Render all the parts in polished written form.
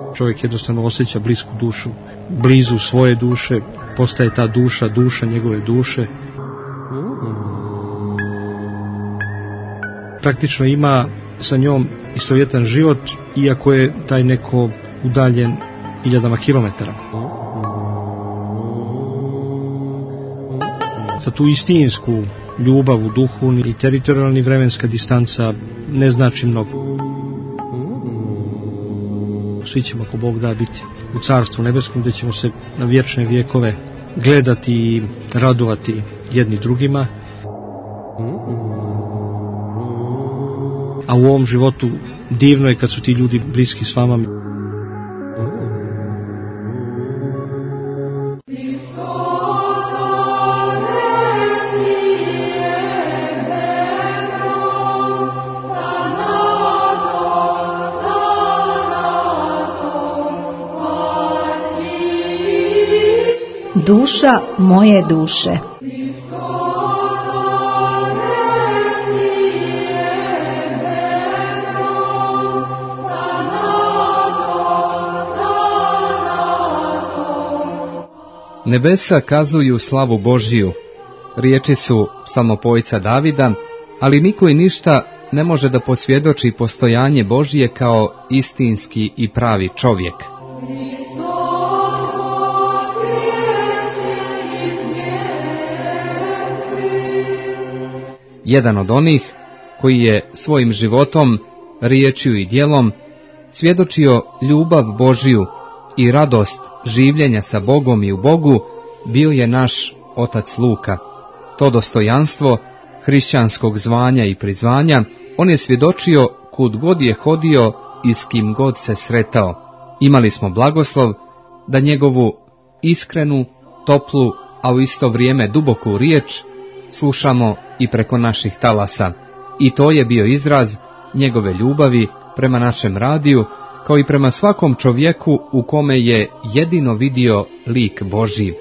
Čovjek jednostavno osjeća blisku dušu, blizu svoje duše, postaje ta duša njegove duše. Praktično ima sa njom istovjetan život, iako je taj neko udaljen hiljadama kilometara. Za tu istinsku ljubav u duhu ni teritorijalni vremenska distanca ne znači mnogo. Svi ćemo, ako Bog da, biti u Carstvu nebeskom, gdje ćemo se na vječne vjekove gledati i radovati jedni drugima. A u ovom životu divno je kad su ti ljudi bliski s vama. Duša moje duše. Nebesa kazuju slavu Božiju, riječi su psalmopojca Davida, ali niko i ništa ne može da posvjedoči postojanje Božije kao istinski i pravi čovjek. Jedan od onih koji je svojim životom, riječju i djelom svjedočio ljubav Božiju i radost življenja sa Bogom i u Bogu, bio je naš otac Luka. To dostojanstvo hrišćanskog zvanja i prizvanja on je svjedočio kud god je hodio i s kim god se sretao. Imali smo blagoslov da njegovu iskrenu, toplu, a u isto vrijeme duboku riječ slušamo i preko naših talasa. I to je bio izraz njegove ljubavi prema našem radiju, kao i prema svakom čovjeku u kome je jedino vidio lik Božji.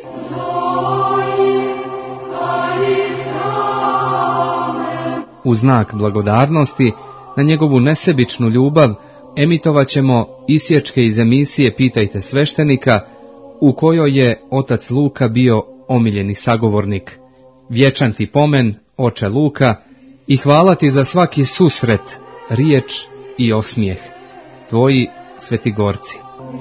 U znak blagodarnosti na njegovu nesebičnu ljubav emitovat ćemo isječke iz emisije Pitajte sveštenika, u kojoj je otac Luka bio omiljeni sagovornik. Vječan ti pomen, oče Luka, i hvala ti za svaki susret, riječ i osmijeh. Tvoji Svetigorci.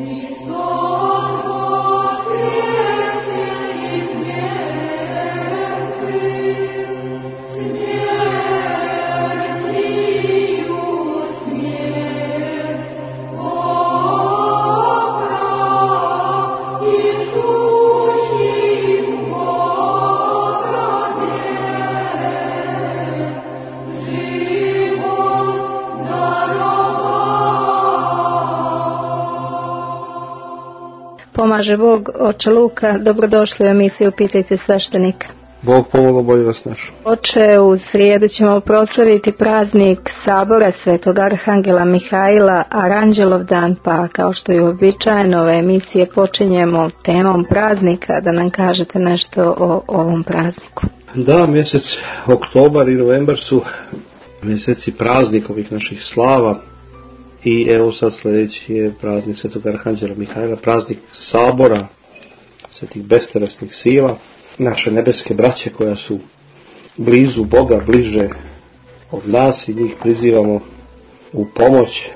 Pomaže Bog, oče Luka, dobrodošli u emisiju Pitajte sveštenika. Bog pomogao, bolje vas našao. Oče, u srijedu ćemo proslaviti praznik Sabora Svetog Arhangela Mihajla, Aranđelov dan, pa kao što je uobičajeno ove emisije počinjemo temom praznika, da nam kažete nešto o ovom prazniku. Da, mjesec oktobar i novembar su mjeseci praznik ovih naših slava. I evo sad sljedeći je praznik Svetog Arhanđela Mihajla, praznik Sabora, svetih bestelesnih sila, naše nebeske braće koja su blizu Boga, bliže od nas i njih prizivamo u pomoć,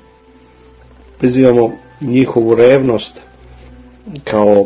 prizivamo njihovu revnost kao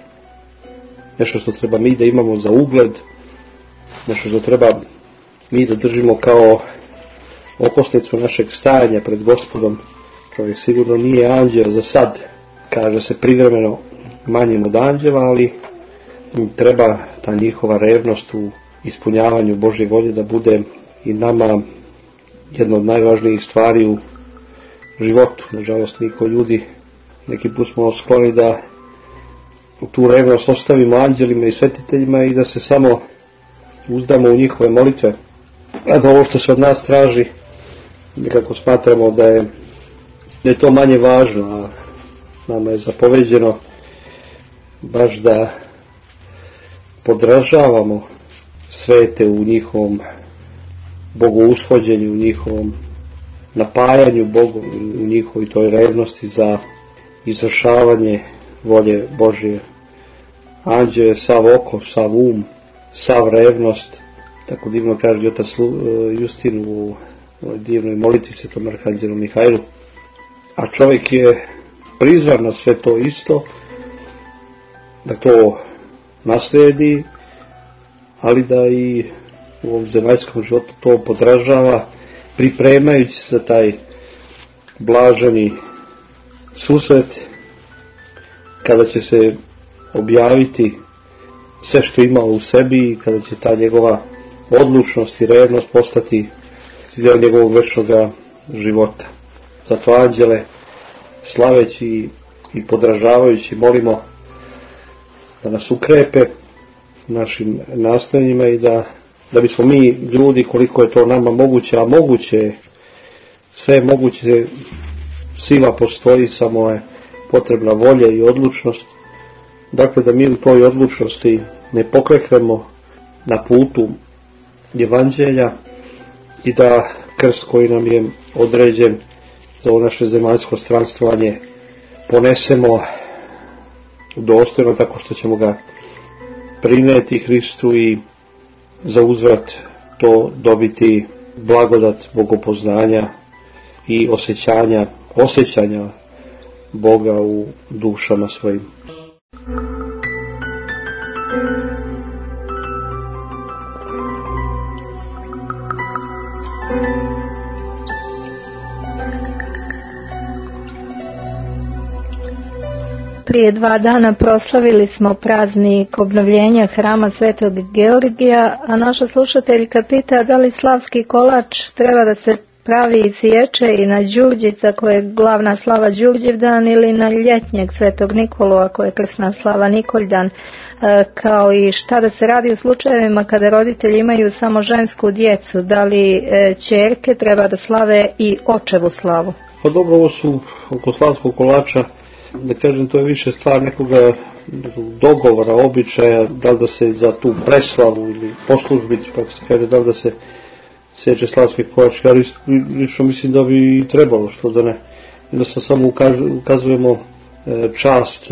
nešto što treba mi da imamo za ugled, nešto što treba mi da držimo kao okosnicu našeg stajanja pred Gospodom. Čovjek sigurno nije anđeo za sad, kaže se privremeno manjim od anđela, ali treba ta njihova revnost u ispunjavanju Božje volje da bude i nama jedna od najvažnijih stvari u životu. Nažalost, mi ko ljudi neki put smo skloni da tu revnost ostavimo anđelima i svetiteljima i da se samo uzdamo u njihove molitve. A da ovo što se od nas traži, nekako smatramo da je to manje važno, a nama je zapoveđeno baš da podražavamo svete u njihovom bogoushođenju, u njihovom napajanju Bogom, u njihovoj toj revnosti za izvršavanje volje Božje. Anđeo je sav oko, sav um, sav revnost, tako divno kaže otac Justin u divnoj molitvi Svetom arhanđelu Mihajlu. A čovjek je prizvan na sve to isto, da to naslijedi, ali da i u ovom zemaljskom životu to podražava, pripremajući se za taj blaženi susret, kada će se objaviti sve što ima u sebi i kada će ta njegova odlučnost i revnost postati dio njegovog večnog života. Zato anđele, slaveći i podražavajući, molimo da nas ukrepe našim nastojanjima i da bismo mi ljudi, koliko je to nama moguće, a moguće je, sve moguće, sila postoji, samo je potrebna volja i odlučnost. Dakle, da mi u toj odlučnosti ne pokleknemo na putu evanđelja i da krst koji nam je određen za ovo naše zemaljsko stranstvovanje ponesemo dostojno, tako što ćemo ga prinijeti Hristu i za uzvrat to dobiti blagodat bogopoznanja i osjećanja Boga u dušama svojim. Prije 2 dana proslavili smo praznik obnovljenja hrama Svetog Georgija, a naša slušateljka pita da li slavski kolač treba da se pravi i siječe i na Đurđica koja je glavna slava Đurđevdan ili na ljetnjeg Svetog Nikolu ako je krsna slava Nikoljdan, kao i šta da se radi u slučajevima kada roditelji imaju samo žensku djecu, da li ćerke treba da slave i očevu slavu? Pa dobro, ovo su oko slavskog kolača, da kažem, to je više stvar nekog dogovora, običaja, da li da se za tu preslavu ili poslužbicu, kako se kaže, da li da se sjeće slavski kolač. Ja lično mislim da bi i trebalo, što da ne. Jednostavno samo ukazujemo čast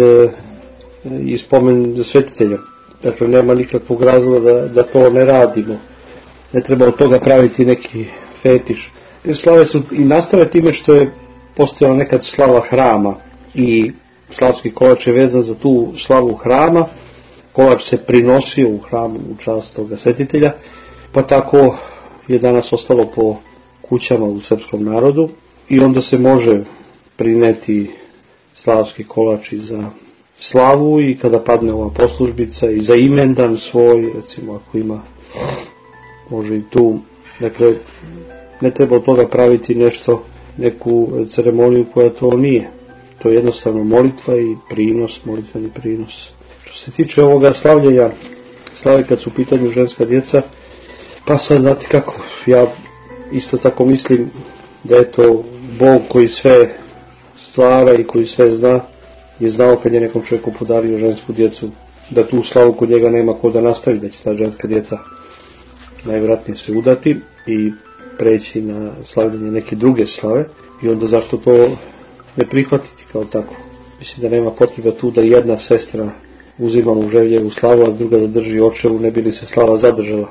i spomen svetitelja. Dakle, nema nikakvog razloga da to ne radimo. Ne treba od toga praviti neki fetiš. Te slave su i nastale time što je postojala nekad slava hrama i slavski kolač je vezan za tu slavu hrama. Kolač se prinosio u hramu u čast toga svetitelja, pa tako je danas ostalo po kućama u srpskom narodu i onda se može prineti slavski kolač i za slavu i kada padne ova poslužbica i za imendan svoj, recimo ako ima, može i tu. Dakle, ne treba od toga praviti neku ceremoniju koja to nije. To je jednostavno molitva i prinos, molitveni prinos. Što se tiče ovoga slavljenja, slave kad su u pitanju ženska djeca, pa sad znate kako, ja isto tako mislim da je to Bog koji sve stvara i koji sve zna, je znao kad je nekom čovjeku podario žensku djecu, da tu slavu kod njega nema ko da nastavi, da će ta ženska djeca najvjerojatnije se udati i preći na slavljenje neke druge slave i onda zašto to ne prihvatiti kao tako. Mislim da nema potrebe tu da jedna sestra uzima muževljevu slavu, a druga da drži očevu, ne bi li se slava zadržala.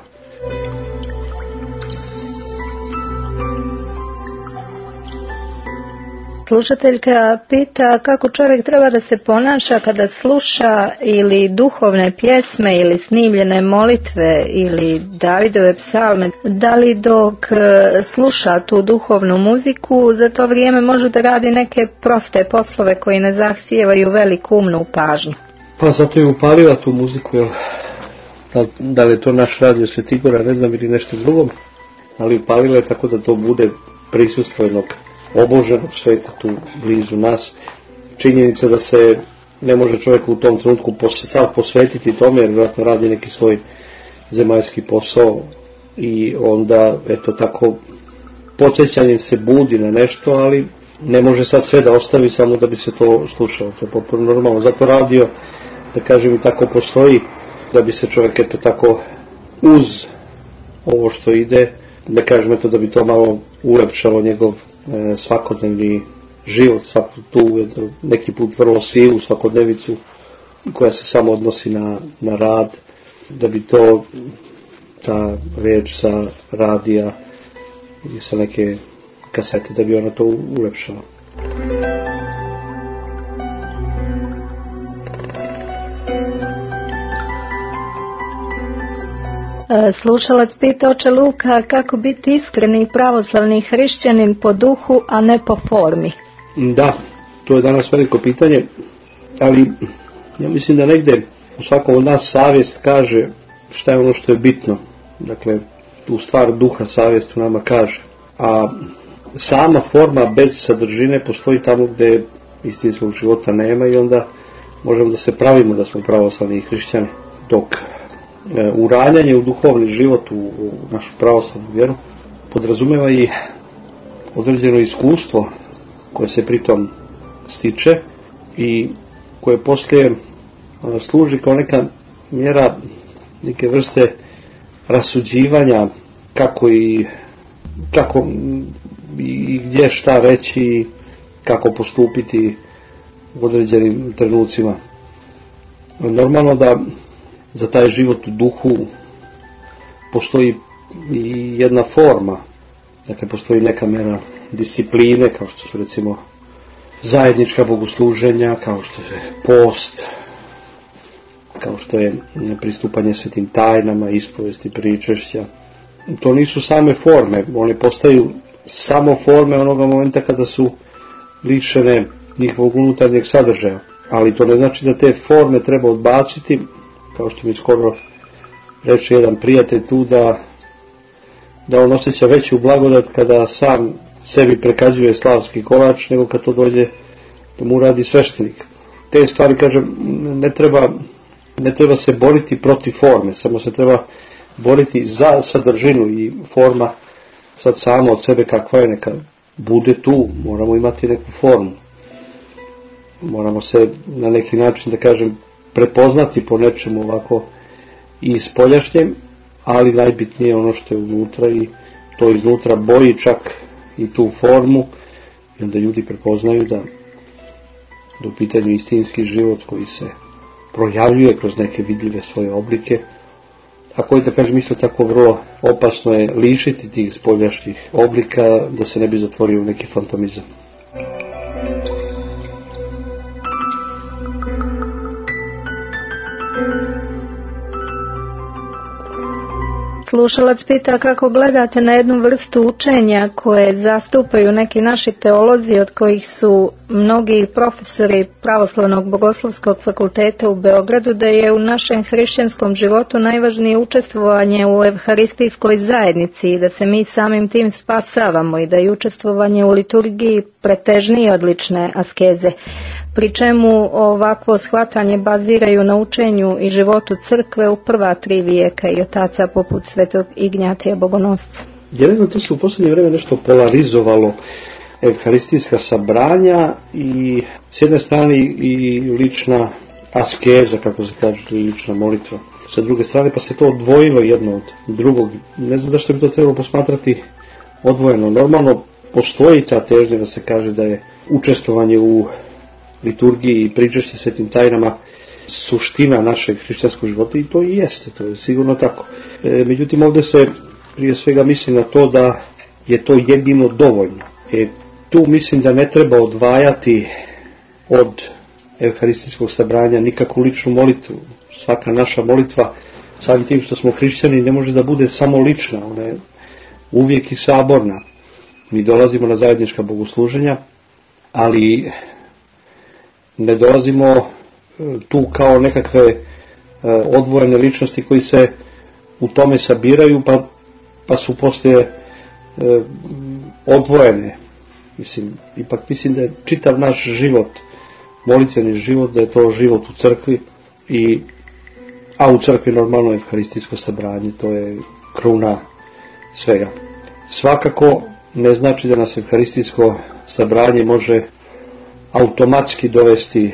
Slušateljka pita kako čovjek treba da se ponaša kada sluša ili duhovne pjesme ili snimljene molitve ili Davidove psalme, da li dok sluša tu duhovnu muziku za to vrijeme može da radi neke proste poslove koji ne zahtijevaju veliku umnu pažnju. Pa zato je upalila tu muziku, jel? Da li je to naš radio Svetigora, ne znam, ili nešto drugo, ali upalila je tako da to bude prisustvo jednog oboženog sveta tu blizu nas. Činjenica da se ne može čovjek u tom trenutku sav posvetiti tome, jer vjerojatno radi neki svoj zemaljski posao i onda eto tako podsjećanjem se budi na nešto, ali ne može sad sve da ostavi samo da bi se to slušalo. To je potpuno normalno. Zato radio, da kažem, i tako postoji, da bi se čovjek eto tako uz ovo što ide, da kažem eto da bi to malo ulepšalo njegov svakodnevni život, tu neki put vrlo silu svakodnevicu koja se samo odnosi na rad, da bi to ta riječ sa radija i sa neke kasete, da bi ona to ulepšala. Slušalac pita oče Luka kako biti iskreni pravoslavni hrišćanin po duhu, a ne po formi. Da, to je danas veliko pitanje, ali ja mislim da negdje u svakom od nas savjest kaže šta je ono što je bitno. Dakle, tu stvar duha savjest u nama kaže. A sama forma bez sadržine postoji tamo gdje istinskog života nema i onda možemo da se pravimo da smo pravoslavni hrišćani. Dok uranjanje u duhovni život, u našu pravoslavnu vjeru, podrazumijeva i određeno iskustvo koje se pritom stiče i koje poslije služi kao neka mjera, neke vrste rasuđivanja kako i gdje šta reći, kako postupiti u određenim trenucima. Normalno da za taj život u duhu postoji i jedna forma, dakle postoji neka mjera discipline, kao što su recimo zajednička bogosluženja, kao što je post, kao što je pristupanje svetim tajnama, ispovesti, pričešća. To nisu same forme, one postaju samo forme onoga momenta kada su lišene njihovog unutarnjeg sadržaja. Ali to ne znači da te forme treba odbaciti, kao što mi skoro reče jedan prijatelj tu, da on osjeća veću blagodat kada sam sebi prekađuje slavski kolač nego kad to dođe da mu radi sveštenik. Te stvari, kažem, ne treba se boriti protiv forme, samo se treba boriti za sadržinu i forma sad samo od sebe kakva je, neka bude tu, moramo imati neku formu. Moramo se na neki način, da kažem, prepoznati po nečemu ovako i spoljašnjem, ali najbitnije ono što je unutra i to iznutra boji čak i tu formu i onda ljudi prepoznaju da u pitanju istinski život koji se projavljuje kroz neke vidljive svoje oblike, a koji, da kažem, isto tako vrlo opasno je lišiti tih spoljašnjih oblika da se ne bi zatvorio u neki fantomizam. Slušalac pita kako gledate na jednu vrstu učenja koje zastupaju neki naši teolozi, od kojih su mnogi profesori Pravoslavnog bogoslovskog fakulteta u Beogradu, da je u našem hrišćanskom životu najvažnije učestvovanje u evharistijskoj zajednici i da se mi samim tim spasavamo i da je učestvovanje u liturgiji pretežnije od lične askeze. Pri čemu ovakvo shvatanje baziraju na učenju i životu crkve u prva 3 vijeka i otaca poput svetog Ignjatija Bogonosca. Jeleno, to se u posljednje vrijeme nešto polarizovalo evharistijska sabranja i s jedne strane i lična askeza, kako se kaže, lična molitva. Sa druge strane pa se to odvojilo jedno od drugog. Ne znam zašto bi to trebalo posmatrati odvojeno. Normalno postoji ta težnja da se kaže da je učestvovanje u liturgiji i pričešće svetim tajnama suština našeg hrišćanskog života i to i jeste, to je sigurno tako. Međutim, ovdje se prije svega misli na to da je to jedino dovoljno. Tu mislim da ne treba odvajati od evharistijskog sabranja nikakvu ličnu molitvu. Svaka naša molitva, samim tim što smo hrišćani, ne može da bude samo lična, ona je uvijek i saborna. Mi dolazimo na zajednička bogosluženja, ali ne dolazimo tu kao nekakve odvojene ličnosti koji se u tome sabiraju pa su poslije odvojene. Ipak mislim da je čitav naš život, molitveni život, da je to život u crkvi, a u crkvi normalno evharistijsko sabranje, to je kruna svega. Svakako ne znači da nas evharistijsko sabranje može automatski dovesti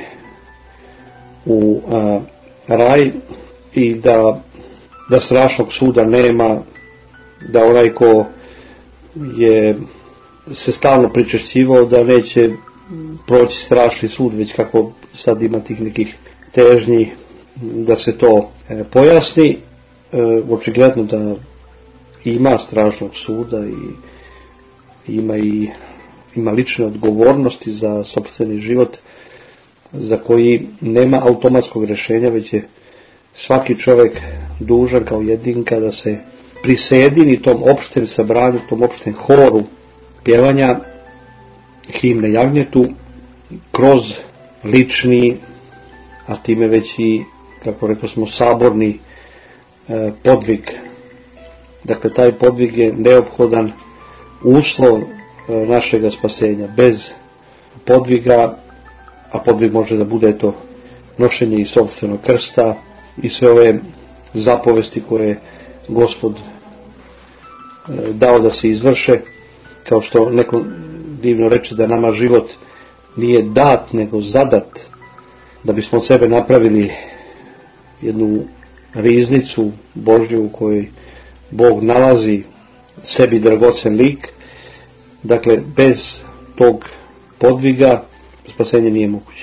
u raj i da strašnog suda nema, da onaj ko je se stalno pričešćivao da neće proći strašni sud, već kako sad ima tih nekih težnji da se to pojasni. Očigledno da ima strašnog suda i ima lične odgovornosti za sopstveni život za koji nema automatskog rješenja, već je svaki čovjek dužan kao jedinka da se prisjedini tom opštem sabranju, tom opštem horu pjevanja himne jagnjetu kroz lični, a time već i, kako rekao smo, saborni podvig. Dakle, taj podvig je neophodan uslov našega spasenja. Bez podviga, a podvig može da bude to nošenje i sopstvenog krsta i sve ove zapovesti koje Gospod dao da se izvrše, kao što neko divno reče da nama život nije dat nego zadat, da bismo od sebe napravili jednu riznicu Božju u kojoj Bog nalazi sebi dragocen lik. Dakle, bez tog podviga spasenje nije moguće.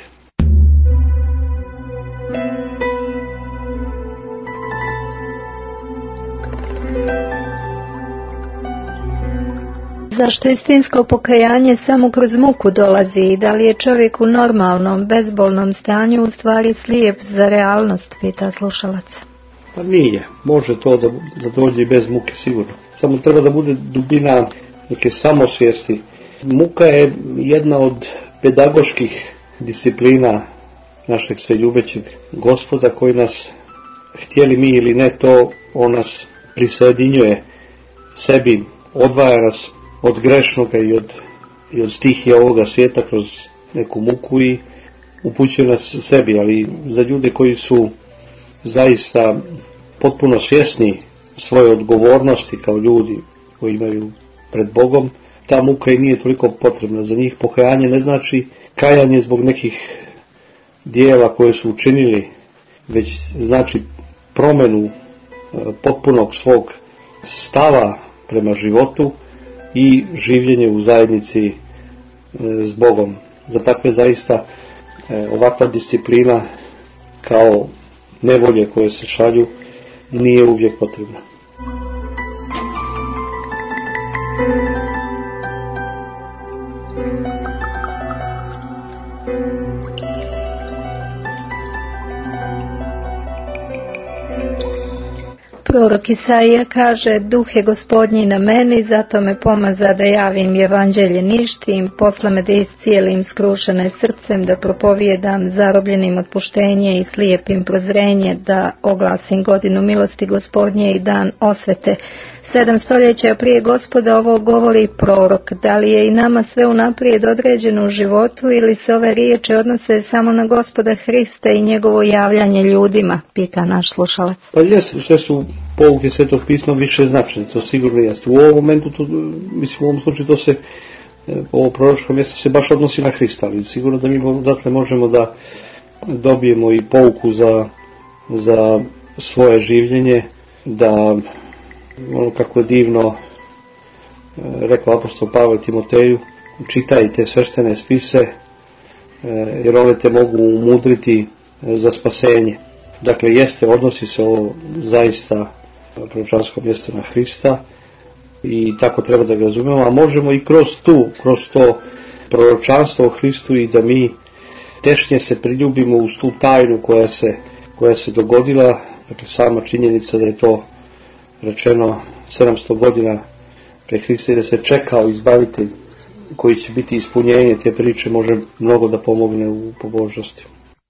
Zašto istinsko pokajanje samo kroz muku dolazi i da li je čovjek u normalnom, bezbolnom stanju u stvari slijep za realnost, pita slušalac. Pa nije, može to da dođe i bez muke sigurno. Samo treba da bude dubina neke samosvijesti. Muka je jedna od pedagoških disciplina našeg sveljubečeg Gospoda koji nas, htjeli mi ili ne to, on nas prisjedinjuje sebi, odvaja nas od grešnoga i od stihija ovoga svijeta kroz neku muku i upućuje nas sebi, ali za ljude koji su zaista potpuno svjesni svoje odgovornosti kao ljudi koji imaju pred Bogom, ta muka i nije toliko potrebna. Za njih pokajanje ne znači kajanje zbog nekih dijela koje su učinili, već znači promjenu potpunog svog stava prema životu i življenje u zajednici s Bogom. Za takve zaista ovakva disciplina kao nevolje koje se šalju nije uvijek potrebna. Prorok Isaija kaže: Duh je Gospodnji na meni, zato me pomaza da javim evanđelje ništim, posla me da iscijelim skrušene srcem, da propovijedam zarobljenim otpuštenje i slijepim prozrenje, da oglasim godinu milosti Gospodnje i dan osvete. 7 stoljeća prije Gospoda ovo govori prorok. Da li je i nama sve unaprijed određeno u životu ili se ove riječi odnose samo na Gospoda Hrista i njegovo javljanje ljudima, pita naš slušalac. Pa jesu, sve su pouke Svetog pisma više značajne, to sigurno jeste. U ovom momentu, u ovom slučaju to se, ovo proročko mjesto se baš odnosi na Hrista, ali sigurno da mi odatle možemo da dobijemo i pouku za svoje življenje, da ono kako je divno rekao apostol Pavle Timoteju, čitajte sveštene spise jer one te mogu umudriti za spasenje. Dakle, odnosi se ovo zaista proročansko mjesto na Hrista i tako treba da ga razumijemo, a možemo i kroz to proročanstvo o Hristu i da mi tešnje se priljubimo uz tu tajnu koja se dogodila. Dakle, sama činjenica da je to rečeno 700 godina pre Hrista i da se čekao izbavitelj koji će biti ispunjenje te priče, može mnogo da pomogne u pobožnosti.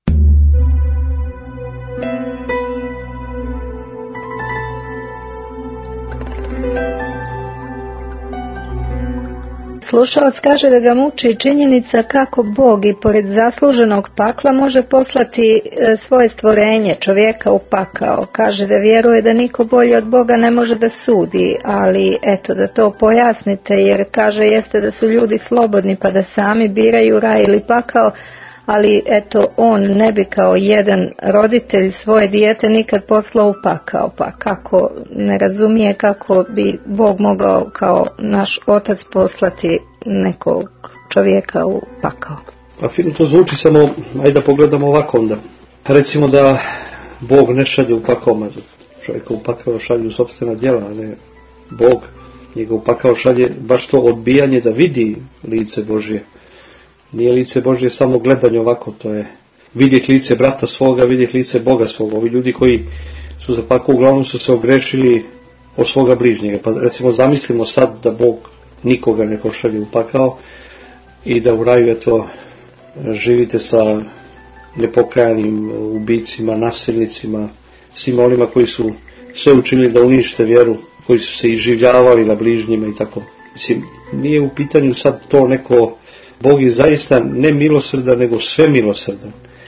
Slušalac kaže da ga muči činjenica kako Bog i pored zasluženog pakla može poslati svoje stvorenje, čovjeka u pakao. Kaže da vjeruje da niko bolji od Boga ne može da sudi, ali eto da to pojasnite, jer kaže jeste da su ljudi slobodni pa da sami biraju raj ili pakao, ali eto on ne bi kao jedan roditelj svoje dijete nikad poslao u pakao, pa kako ne razumije kako bi Bog mogao kao naš otac poslati nekog čovjeka u pakao. Pa fino to zvuči, samo ajde da pogledamo ovako onda. Recimo da Bog ne šalje u pakao, čovjeka u pakao šalje u sopstvena djela, a ne Bog. Njega u pakao šalje baš to odbijanje da vidi lice Božje. Nije lice Božje samo gledanje ovako, to je vidjeti lice brata svoga, vidjeti lice Boga svoga. Ovi ljudi koji su za pakao uglavnom su se ogrešili od svoga bližnjega. Pa recimo zamislimo sad da Bog nikoga ne pošalje u pakao i da u raju eto živite sa nepokajanim ubicima, nasilnicima, svima onima koji su sve učinili da unište vjeru, koji su se iživljavali na bližnjima i tako. Mislim, nije u pitanju sad to neko, Bog je zaista ne milosrdan, nego sve milosrdan.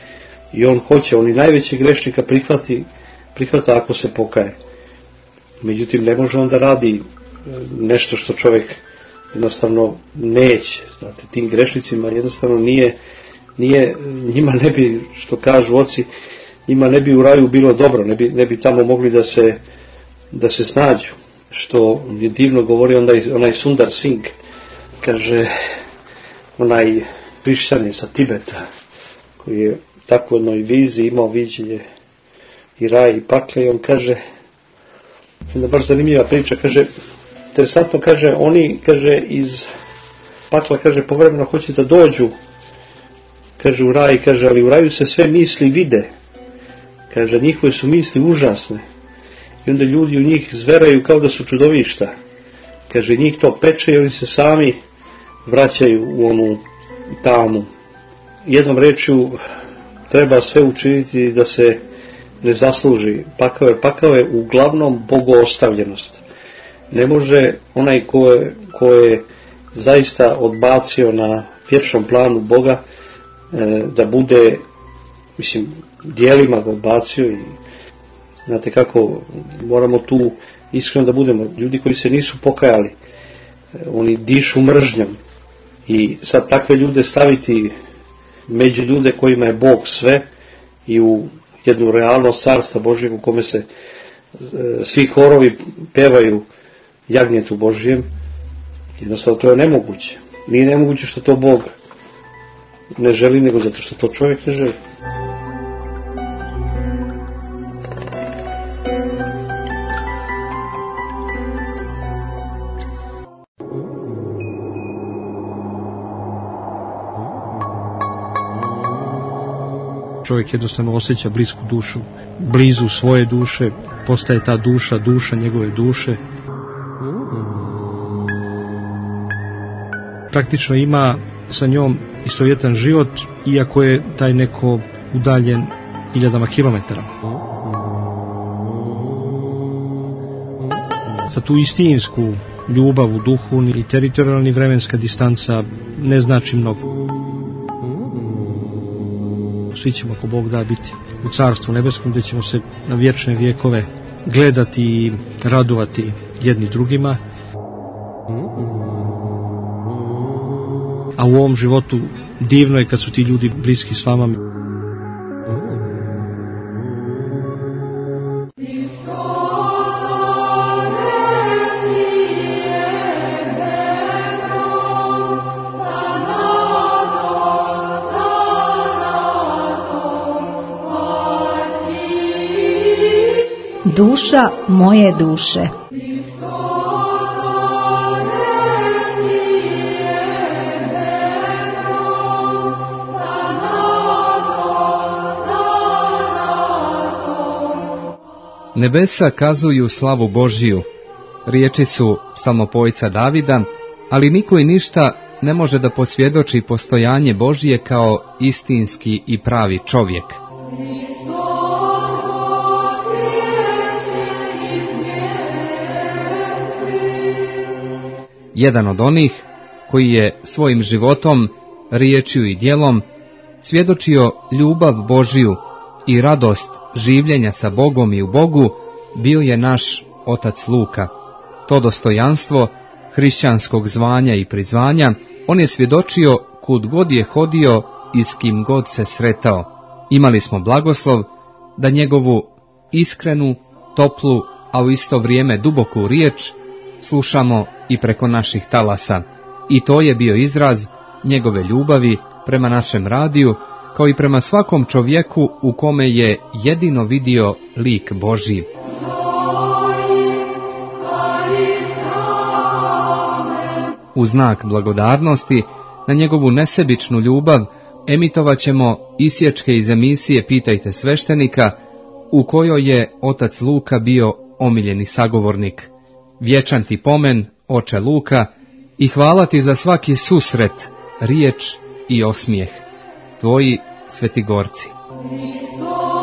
I on hoće, on i najvećeg grešnika prihvata ako se pokaje. Međutim, ne može onda radi nešto što čovjek jednostavno neće. Znate, tim grešnicima jednostavno nije, njima ne bi, što kažu oci, njima ne bi u raju bilo dobro, ne bi tamo mogli da se snađu. Što je divno govori onaj Sundar Singh, kaže, onaj hrišćanin sa Tibeta, koji je tako u jednoj viziji imao viđenje i raj i pakle, i on kaže, jedna baš zanimljiva priča, kaže, interesantno, kaže, oni, kaže, iz pakla, kaže, povremeno hoće da dođu, kaže, u raj, kaže, ali u raju se sve misli vide, kaže, njihove su misli užasne, i onda ljudi u njih zveraju kao da su čudovišta, kaže, njih to peče i oni se sami vraćaju u onu tamu. Jednom rečju treba sve učiniti da se ne zasluži pakao je uglavnom bogoostavljenost. Ne može onaj ko je zaista odbacio na vječnom planu Boga da bude, mislim, dijelima ga odbacio, i znate kako, moramo tu iskreno da budemo. Ljudi koji se nisu pokajali, oni dišu mržnjom, i sad takve ljude staviti među ljude kojima je Bog sve i u jednu realnost carstva Božjeg u kome se svi horovi pevaju jagnjetu Božjem, jednostavno to je nemoguće. Nije nemoguće što to Bog ne želi, nego zato što to čovjek ne želi. Čovjek jednostavno osjeća blisku dušu, blizu svoje duše, postaje ta duša njegove duše. Praktično ima sa njom istovjetan život, iako je taj neko udaljen hiljadama kilometara. Za tu istinsku ljubav u duhu ni teritorijalna ni vremenska distanca ne znači mnogo. Svi ćemo, ako Bog da, biti u Carstvu nebeskom, gdje ćemo se na vječne vjekove gledati i radovati jedni drugima. A u ovom životu divno je kad su ti ljudi bliski s vama. Duša moje duše. Nebesa kazuju slavu Božiju, riječi su psalmopojca Davida, ali niko i ništa ne može da posvjedoči postojanje Božije kao istinski i pravi čovjek. Jedan od onih koji je svojim životom, riječju i djelom svjedočio ljubav Božiju i radost življenja sa Bogom i u Bogu, bio je naš otac Luka. To dostojanstvo hrišćanskog zvanja i prizvanja on je svjedočio kud god je hodio i s kim god se sretao. Imali smo blagoslov da njegovu iskrenu, toplu, a u isto vrijeme duboku riječ slušamo i preko naših talasa. I to je bio izraz njegove ljubavi prema našem radiju, kao i prema svakom čovjeku u kome je jedino vidio lik Božji. U znak blagodarnosti na njegovu nesebičnu ljubav emitovat ćemo isječke iz emisije Pitajte sveštenika, u kojoj je otac Luka bio omiljeni sagovornik. Vječan ti pomen, oče Luka, i hvala ti za svaki susret, riječ i osmijeh. Tvoji Svetigorci.